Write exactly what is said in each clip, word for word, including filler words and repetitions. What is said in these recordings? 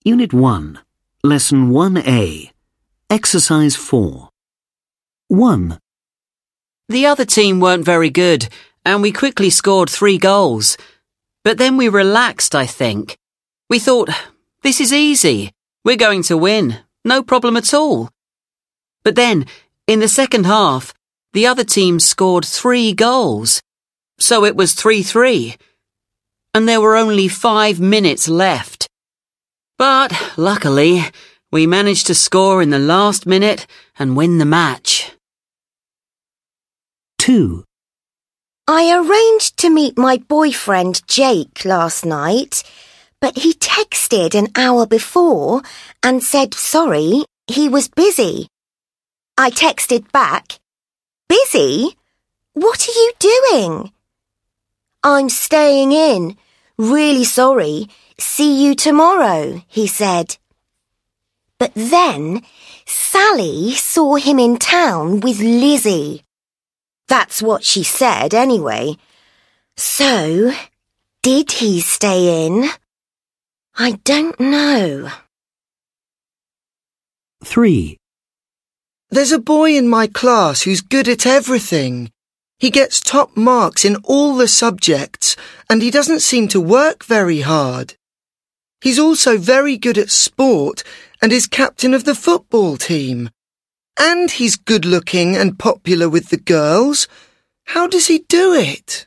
Unit one, Lesson one A, Exercise four. one. The other team weren't very good, and we quickly scored three goals. But then we relaxed, I think. We thought, this is easy. We're going to win. No problem at all. But then, in the second half, the other team scored three goals. So it was three three. And there were only five minutes left. But, luckily, we managed to score in the last minute and win the match. two. I arranged to meet my boyfriend Jake last night, but he texted an hour before and said sorry, he was busy. I texted back, "Busy? What are you doing?" "I'm staying in. Really sorry. See you tomorrow," he said. But then Sally saw him in town with Lizzie. That's what she said anyway. So, did he stay in? I don't know. three. There's a boy in my class who's good at everything. He gets top marks in all the subjects, and he doesn't seem to work very hard. He's also very good at sport and is captain of the football team. And he's good-looking and popular with the girls. How does he do it?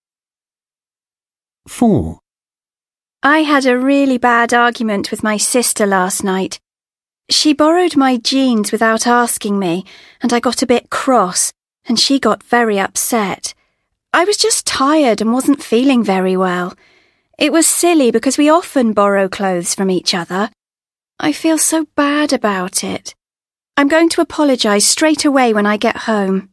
four. I had a really bad argument with my sister last night. She borrowed my jeans without asking me, and I got a bit cross, and she got very upset. I was just tired and wasn't feeling very well. It was silly because we often borrow clothes from each other. I feel so bad about it. I'm going to apologise straight away when I get home.